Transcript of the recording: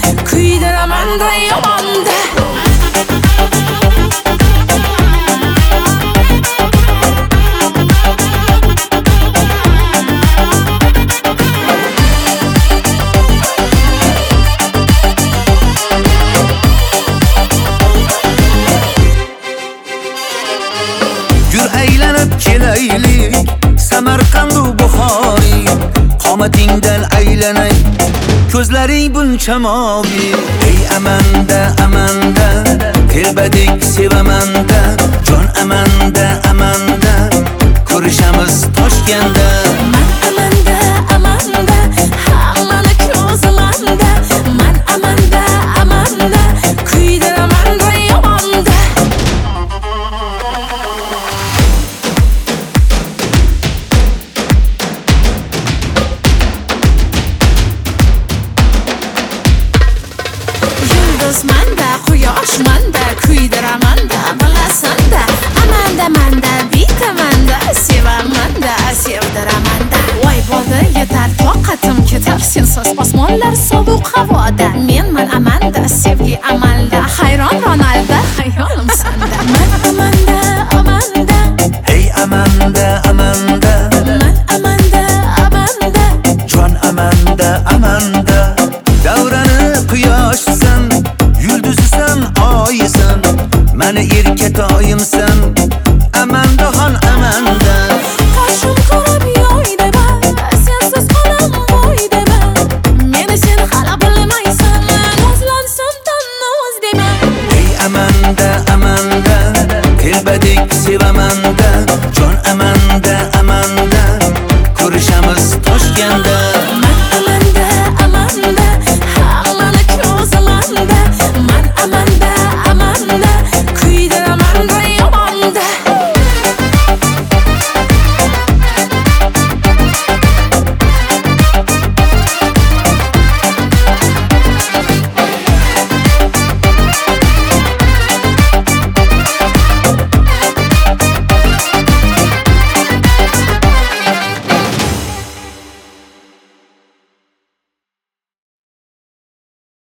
kuydiramanda yomonda. Aylanib kelaylik Samarqandu Buxoriy, qomatingdan aylanay ko'zlaring buncha moviy. Ey amanda amanda, telbadek sevamanda, jon amanda amanda, ko'rishamiz Toshkentda. Man amanda amanda, hammani ko'zimanda. Man amanda amanda, kuydiramanda yomonda. Manda, quyosh manda, kuydiramanda, bilasanda. Amanda manda, bitamanda, sevamanda, sevdiramanda. Voy bo'ldi, yetar toqatim ketar, sensiz osmonlar sovuq havoda. Menman amanda, sevgi amalda, hayron Ronaldo, xayolim sanda. Man amanda amanda, Hey amanda amanda, man amanda amanda, jon amanda amanda, davrani quyoshsan, yulduzisan, oysan, mani erkatoyimsan, amandaxon amanda. qoshim ko'rib yo'y dema, sensiz qolam bo'y dema. Meni sen hali bilmaysan, o'zlansam tannoz dema. Ey amanda amanda, telbadek sevamanda, jon amanda amanda, ko'rishamiz Toshkentda.